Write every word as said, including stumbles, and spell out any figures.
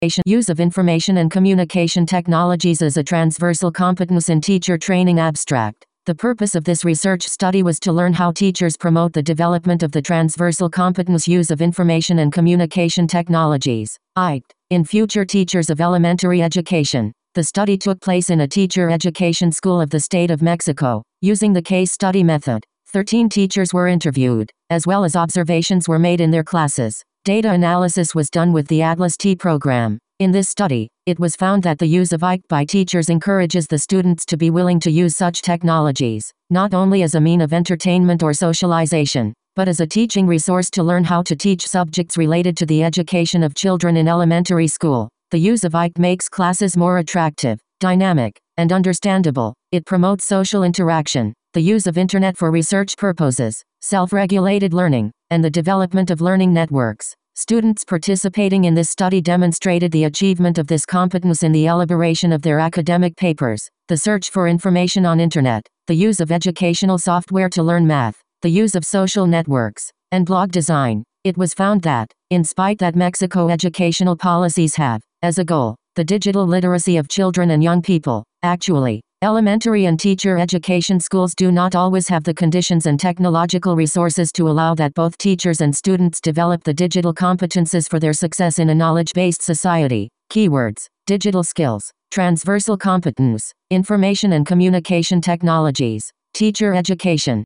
Use of information and communication technologies as a transversal competence in teacher training. Abstract. The purpose of this research study was to learn how teachers promote the development of the transversal competence use of information and communication technologies (I C T) in future teachers of elementary education. The study took place in a teacher education school of the state of Mexico. Using the case study method, thirteen teachers were interviewed, as well as observations were made in their classes. Data analysis was done with the Atlas T program. In this study, it was found that the use of I C T by teachers encourages the students to be willing to use such technologies, not only as a mean of entertainment or socialization, but as a teaching resource to learn how to teach subjects related to the education of children in elementary school. The use of I C T makes classes more attractive, dynamic, and understandable. It promotes social interaction, the use of internet for research purposes, self-regulated learning, and the development of learning networks. Students participating in this study demonstrated the achievement of this competence in the elaboration of their academic papers, the search for information on internet, the use of educational software to learn math, the use of social networks, and blog design. It was found that, in spite that Mexico educational policies have, as a goal, the digital literacy of children and young people, actually, elementary and teacher education schools do not always have the conditions and technological resources to allow that both teachers and students develop the digital competences for their success in a knowledge-based society. Keywords: digital skills, transversal competence, information and communication technologies, teacher education.